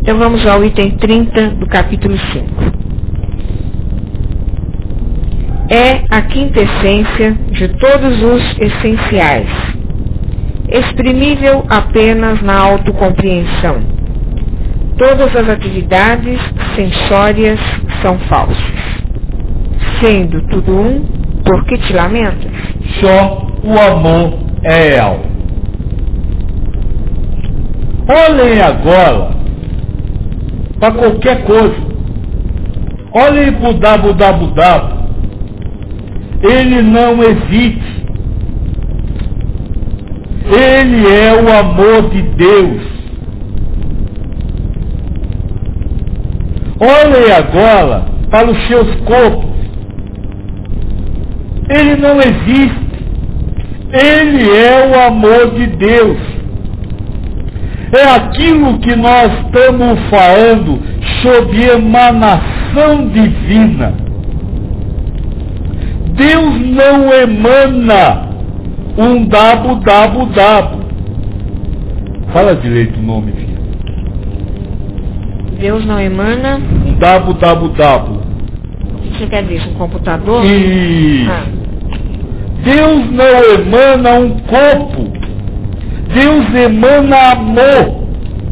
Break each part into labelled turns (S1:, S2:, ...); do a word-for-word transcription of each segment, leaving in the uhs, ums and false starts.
S1: Então vamos ao item trinta do capítulo cinco. É a quintessência de todos os essenciais, exprimível apenas na autocompreensão. Todas as atividades sensórias são falsas. Sendo tudo um, por que te lamentas?
S2: Só o amor é real. Olhem agora para qualquer coisa. Olhem para o dabu dabu dabu. Ele não existe. Ele é o amor de Deus. Olhem agora para os seus corpos. Ele não existe. Ele é o amor de Deus. É aquilo que nós estamos falando sobre emanação divina. Deus não emana um dabu dabu dabu. Fala direito o nome, filho.
S1: Deus não emana
S2: Um dabu dabu dabu.
S1: O que você quer dizer? Um computador?
S2: Isso.
S1: Ah.
S2: Deus não emana um corpo. Deus emana amor.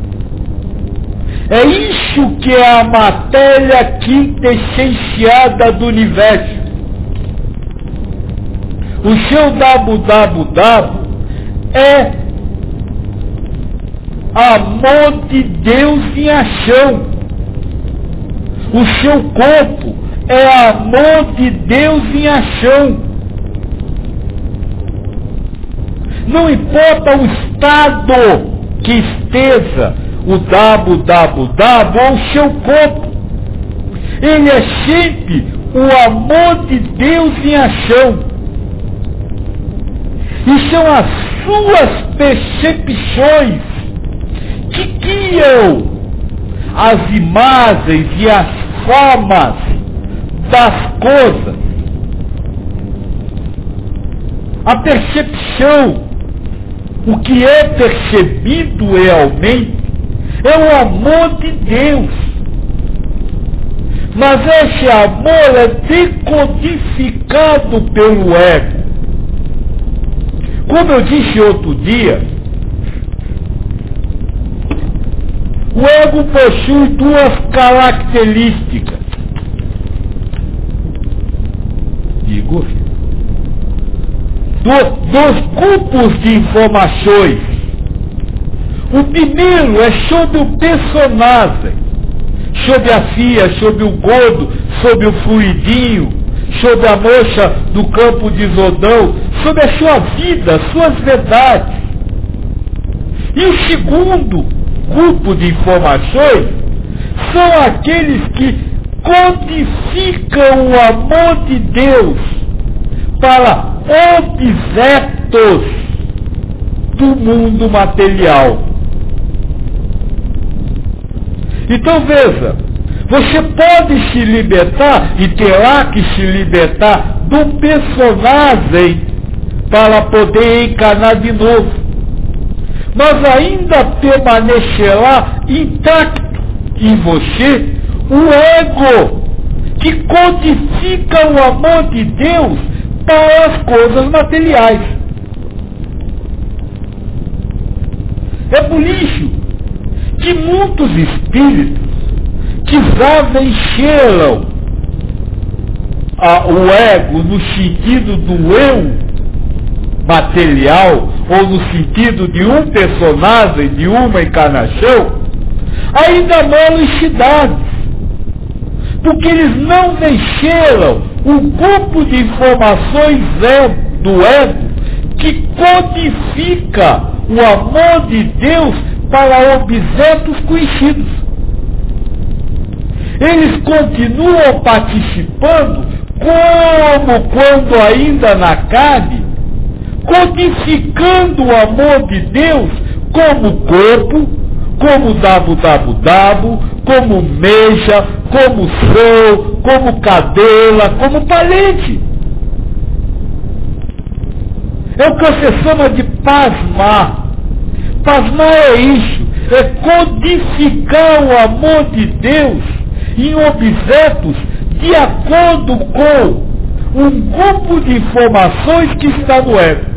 S2: É isso que é a matéria quintessenciada do universo. O seu dabu dabu dabu é amor de Deus em ação. O seu corpo é amor de Deus em ação. Não importa o estado que esteja o dabu dabu dabu ou o seu corpo. Ele é sempre o amor de Deus em ação. E são as suas percepções que guiam as imagens e as formas das coisas. A percepção, o que é percebido realmente, é o amor de Deus. Mas esse amor é decodificado pelo ego. Como eu disse outro dia, o ego possui duas características. Digo, do, dos grupos de informações. O primeiro é sobre o personagem, sobre a filha, sobre o gordo, sobre o fluidinho, sobre a moça do campo de Zodão, sobre a sua vida, suas verdades. E o segundo grupo de informações são aqueles que codificam o amor de Deus para objetos do mundo material. Então veja, você pode se libertar e terá que se libertar do personagem para poder encarnar de novo. Mas ainda permanecerá intacto em você o ego que codifica o amor de Deus para as coisas materiais. É por isso que muitos espíritos que já venceram a, o ego no sentido do eu material, ou no sentido de um personagem, de uma encarnação, ainda moram em cidades, porque eles não venceram o grupo de informações do ego que codifica o amor de Deus para objetos conhecidos. Eles continuam participando como quando ainda na carne, codificando o amor de Deus como corpo, como dabu dabu dabu, como meja, como sol, como cadela, como parede. É o que você chama de pasmar. Pasmar é isso, é codificar o amor de Deus em objetos de acordo com um grupo de informações que está no ego.